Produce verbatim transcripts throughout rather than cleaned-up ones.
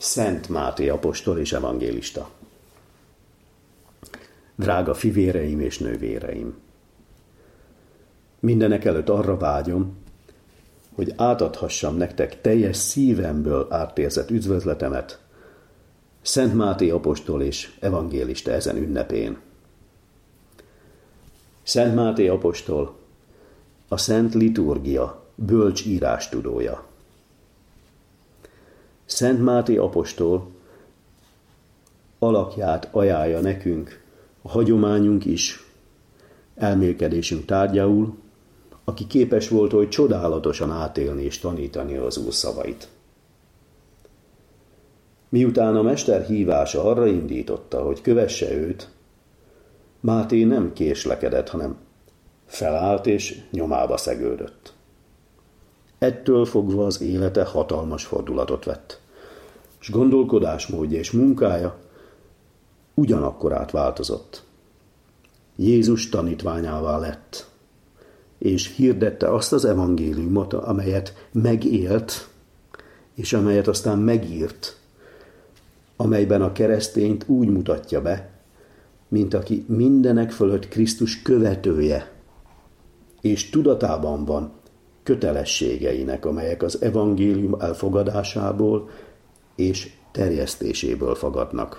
Szent Máté apostol és evangélista. Drága fivéreim és nővéreim! Mindenek előtt arra vágyom, hogy átadhassam nektek teljes szívemből átérzett üdvözletemet Szent Máté apostol és evangélista ezen ünnepén. Szent Máté apostol a Szent Liturgia bölcs írástudója. Szent Máté apostol alakját ajánlja nekünk a hagyományunk is, elmélkedésünk tárgyául, aki képes volt oly csodálatosan átélni és tanítani az Úr szavait. Miután a mester hívása arra indította, hogy kövesse őt, Máté nem késlekedett, hanem felállt és nyomába szegődött. Ettől fogva az élete hatalmas fordulatot vett, és gondolkodásmódja és munkája ugyanakkor átváltozott. Jézus tanítványává lett, és hirdette azt az evangéliumot, amelyet megélt, és amelyet aztán megírt, amelyben a keresztényt úgy mutatja be, mint aki mindenek fölött Krisztus követője, és tudatában van kötelességeinek, amelyek az evangélium elfogadásából és terjesztéséből fogadnak.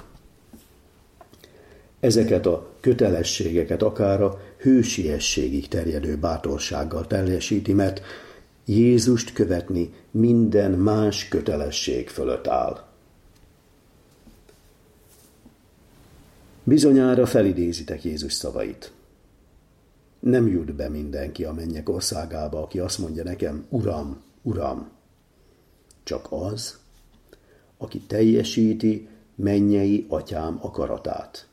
Ezeket a kötelességeket akár a hősiességig terjedő bátorsággal teljesíti, mert Jézust követni minden más kötelesség fölött áll. Bizonyára felidézitek Jézus szavait. Nem jut be mindenki a mennyek országába, aki azt mondja nekem, Uram, Uram, csak az, aki teljesíti mennyei atyám akaratát.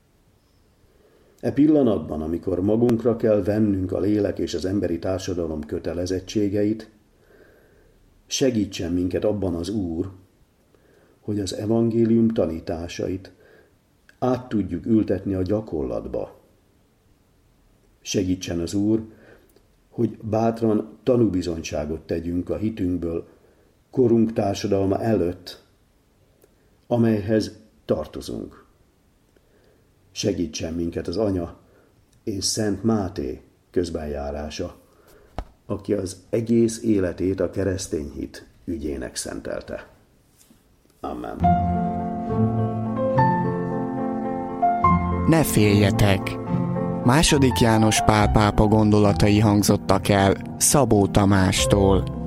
E pillanatban, amikor magunkra kell vennünk a lélek és az emberi társadalom kötelezettségeit, segítsen minket abban az Úr, hogy az evangélium tanításait át tudjuk ültetni a gyakorlatba. Segítsen az Úr, hogy bátran tanúbizonyságot tegyünk a hitünkből korunk társadalma előtt, amelyhez tartozunk. Segítsen minket az Anya és Szent Máté közbenjárása, aki az egész életét a keresztény hit ügyének szentelte. Amen. Ne féljetek! Második János Pál pápa gondolatai hangzottak el Szabó Tamástól.